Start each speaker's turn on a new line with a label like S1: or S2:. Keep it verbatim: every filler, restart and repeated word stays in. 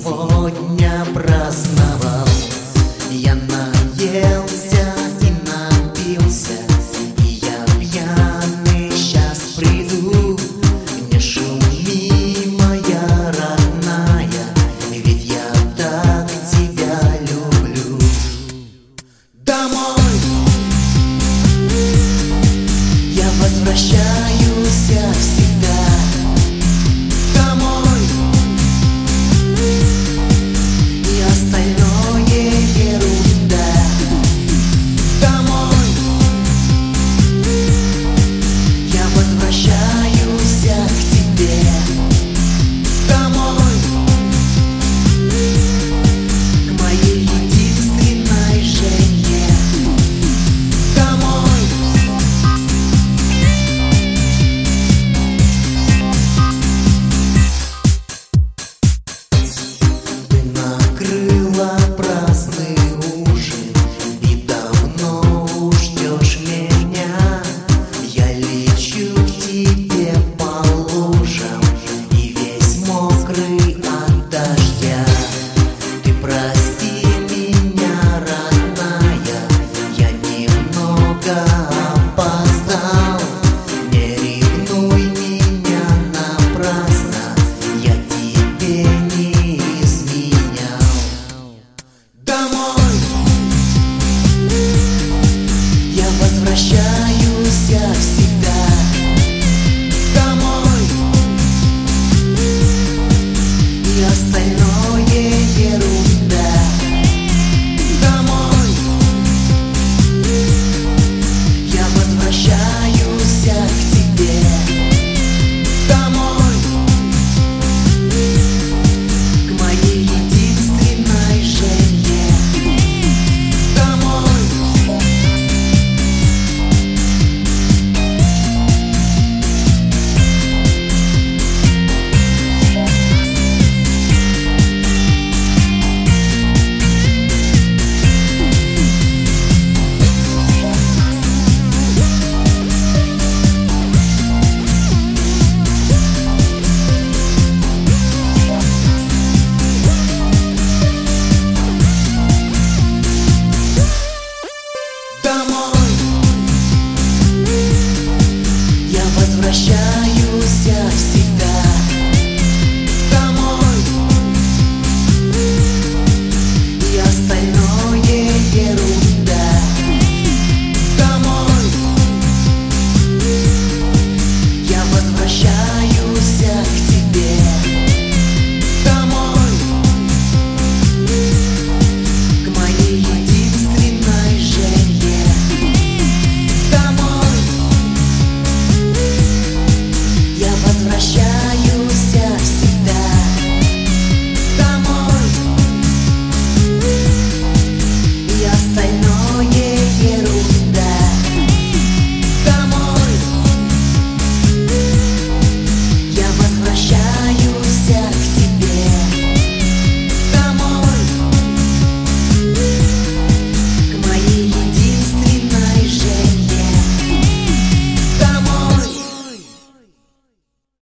S1: сегодня праздновал. Я наелся и напился, и я пьяный сейчас приду. Не шуми, моя родная, ведь я так тебя люблю. Домой я возвращаюсь всегда. Домой и остальное ерунда. Домой я возвращаюсь к тебе. Домой к моей единственной жене. Домой. Ты накрыла праздный ужин и давно ждешь меня. Я лечу к тебе по лужам и весь мокрый от дождя. Ты прости меня, родная, я немного опоздал. Не ревнуй меня напрасно, я тебе не изменял. Домой я возвращаюсь всегда. Домой и остальное